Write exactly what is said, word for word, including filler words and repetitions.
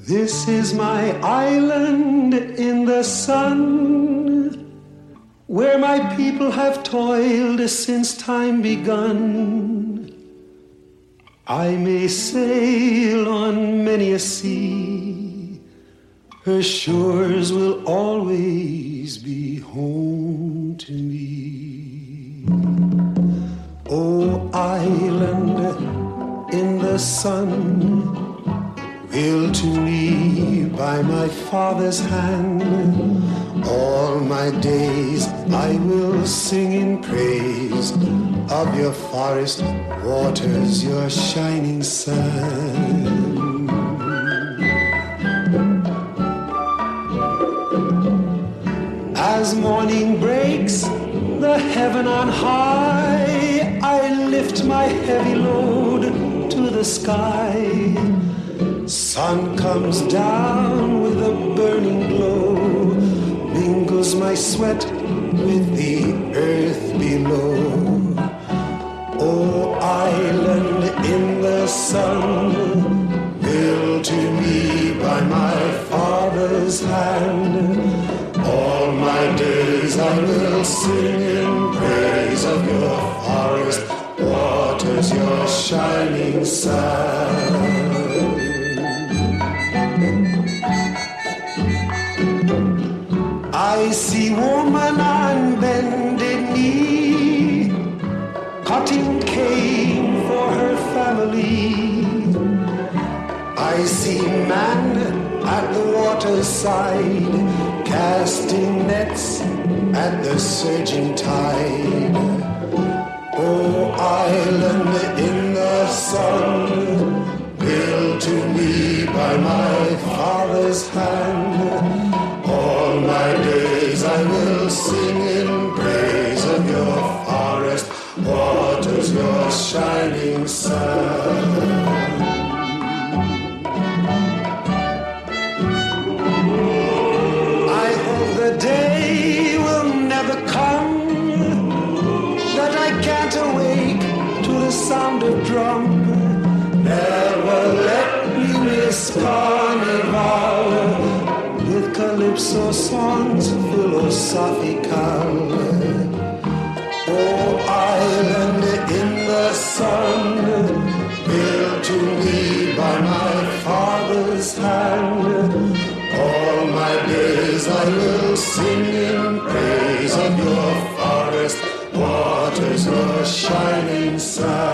This is my island in the sun, where my people have toiled since time begun. I may sail on many a sea, her shores will always be home to me. Oh, island in the sun, built to me by my father's hand, all my days I will sing in praise of your forest waters, your shining sun. As morning breaks the heaven on high, I lift my heavy load to the sky. Sun comes down with a burning glow, mingles my sweat with the earth below. Oh, island in the sun, built to me by my father's hand, all my days I will sing in praise of your forest waters, your shining sun. I see woman on bended knee, cutting cane for her family. I see man at the waterside, casting nets at the surging tide. Oh, island in the sun, built to me by my father's hand, all my days I will sing in praise of your forest waters, your shining sun. I hope the day will never come that I can't awake to the sound of drum. Never let me miss carnival with calypso songs philosophical. Oh, island in the sun, built to me by my father's hand, all my days I will sing in praise of your forest waters, your shining sun.